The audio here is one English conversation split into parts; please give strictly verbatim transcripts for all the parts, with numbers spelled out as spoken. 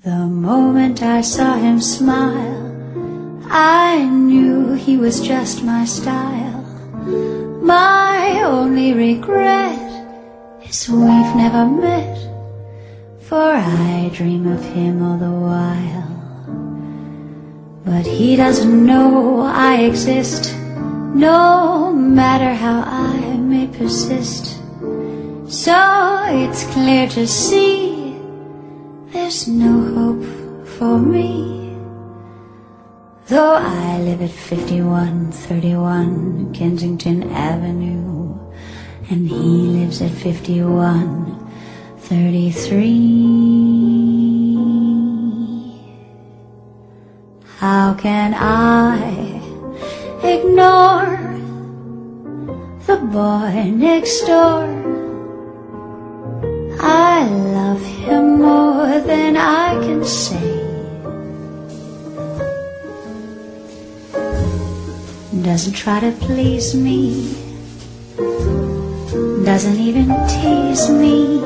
The moment I saw him smile, I knew he was just my style. My only regret is we've never met, for I dream of him all the while. But he doesn't know I exist, no matter how I may persist. So it's clear to see there's no hope for me. Though I live at fifty-one thirty-one Kensington Avenue, and he lives at fifty-one thirty-three. How can I ignore the boy next door? I love him more than I can say. Doesn't try to please me, doesn't even tease me,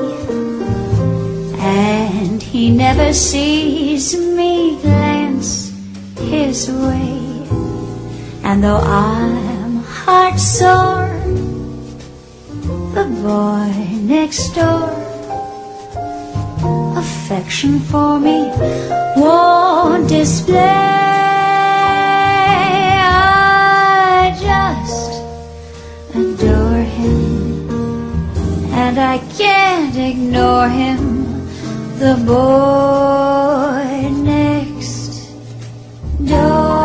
and he never sees me glance his way. And though I'm heart sore, the boy next door affection for me won't display. I just adore him, and I can't ignore him, the boy next door.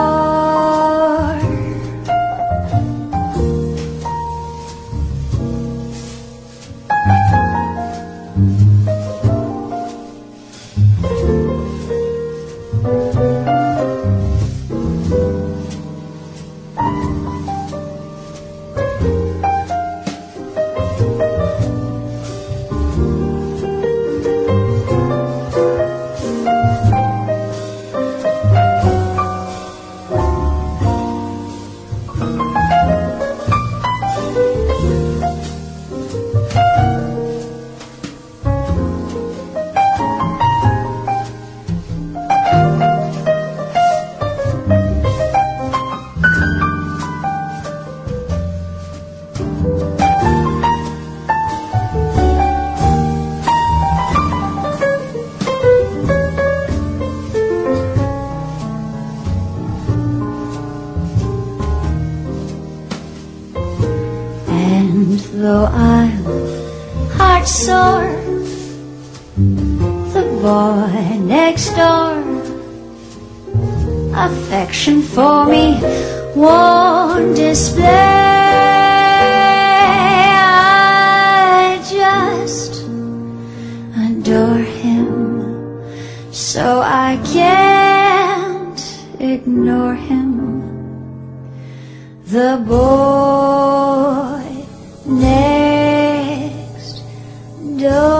And though I'm heart sore, the boy next door affection for me won't display. I just adore him, so I can't ignore him, the boy next door.